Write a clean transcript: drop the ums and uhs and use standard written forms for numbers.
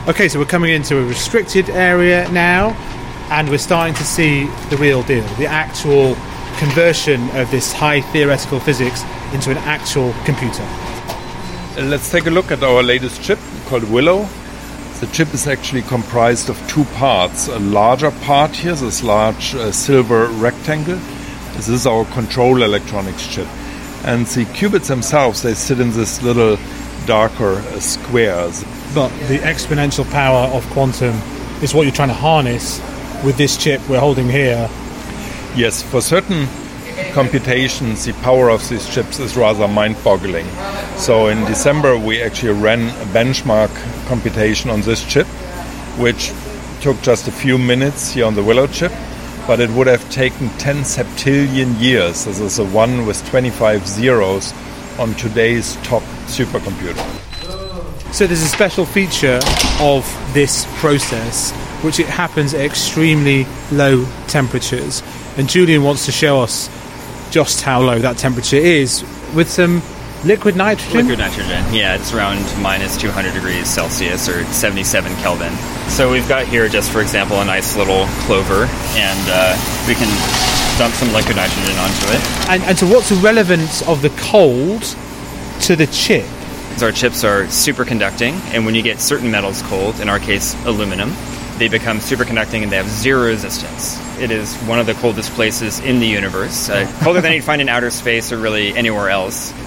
Okay, so we're coming into a restricted area now, and we're starting to see the real deal, the actual conversion of this high theoretical physics into an actual computer. Let's take a look at our latest chip called Willow. The chip is actually comprised of two parts. A larger part here, this large silver rectangle. This is our control electronics chip. And the qubits themselves, they sit in this little darker squares. But the exponential power of quantum is what you're trying to harness with this chip we're holding here. Yes, for certain computations, the power of these chips is rather mind-boggling. So in December, we actually ran a benchmark computation on this chip, which took just a few minutes here on the Willow chip, but it would have taken 10 septillion years. This is a 1 with 25 zeros on today's top supercomputer. So there's a special feature of this process, which it happens at extremely low temperatures. And Julian wants to show us just how low that temperature is with some liquid nitrogen. Liquid nitrogen, yeah, it's around minus 200 degrees Celsius or 77 Kelvin. So we've got here, just for example, a nice little clover, and we can dump some liquid nitrogen onto it. And so what's the relevance of the cold to the chip? Our chips are superconducting, and when you get certain metals cold, in our case aluminum, they become superconducting and they have zero resistance. It is one of the coldest places in the universe, colder than you'd find in outer space or really anywhere else.